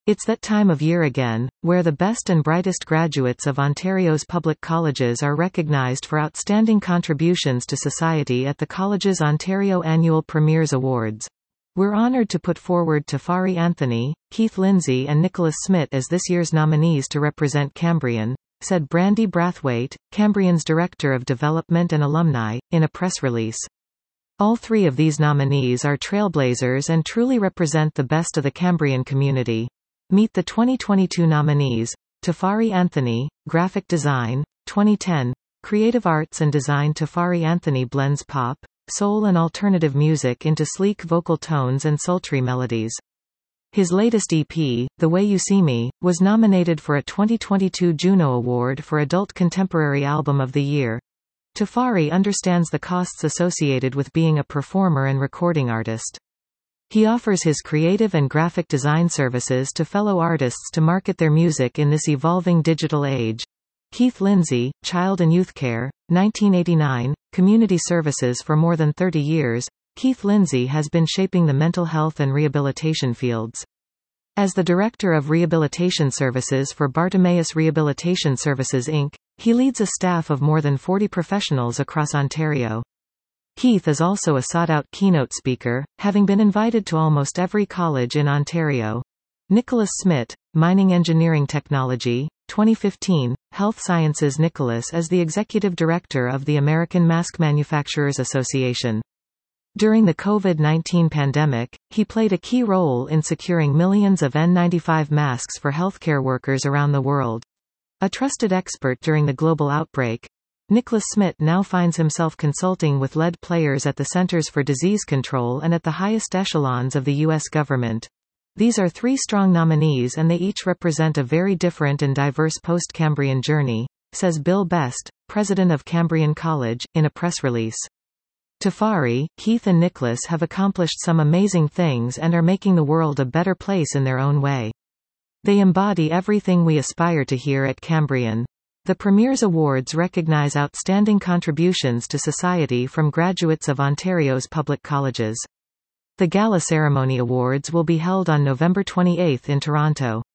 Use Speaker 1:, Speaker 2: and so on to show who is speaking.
Speaker 1: It's that time of year again, where the best and brightest graduates of Ontario's public colleges are recognized for outstanding contributions to society at the college's Ontario Annual Premiers Awards. We're honoured to put forward Tafari Anthony, Keith Lindsay and Nicholas Smith as this year's nominees to represent Cambrian, said Brandy Brathwaite, Cambrian's Director of Development and Alumni, in a press release. All three of these nominees are trailblazers and truly represent the best of the Cambrian community. Meet the 2022 nominees. Tafari Anthony, Graphic Design, 2010. Creative Arts and Design. Tafari Anthony blends pop, soul and alternative music into sleek vocal tones and sultry melodies. His latest EP, The Way You See Me, was nominated for a 2022 Juno Award for Adult Contemporary Album of the Year. Tafari understands the costs associated with being a performer and recording artist. He offers his creative and graphic design services to fellow artists to market their music in this evolving digital age. Keith Lindsay, Child and Youth Care, 1989, Community Services for more than 30 years, Keith Lindsay has been shaping the mental health and rehabilitation fields. As the Director of Rehabilitation Services for Bartimaeus Rehabilitation Services Inc., he leads a staff of more than 40 professionals across Ontario. Keith is also a sought-out keynote speaker, having been invited to almost every college in Ontario. Nicholas Smith, Mining Engineering Technology, 2015, Health Sciences. Nicholas is the Executive Director of the American Mask Manufacturers Association. During the COVID-19 pandemic, he played a key role in securing millions of N95 masks for healthcare workers around the world. A trusted expert during the global outbreak, Nicholas Smith now finds himself consulting with lead players at the Centers for Disease Control and at the highest echelons of the U.S. government. These are three strong nominees and they each represent a very different and diverse post-Cambrian journey, says Bill Best, president of Cambrian College, in a press release. Tafari, Keith and Nicholas have accomplished some amazing things and are making the world a better place in their own way. They embody everything we aspire to here at Cambrian. The Premiers Awards recognize outstanding contributions to society from graduates of Ontario's public colleges. The Gala Ceremony Awards will be held on November 28 in Toronto.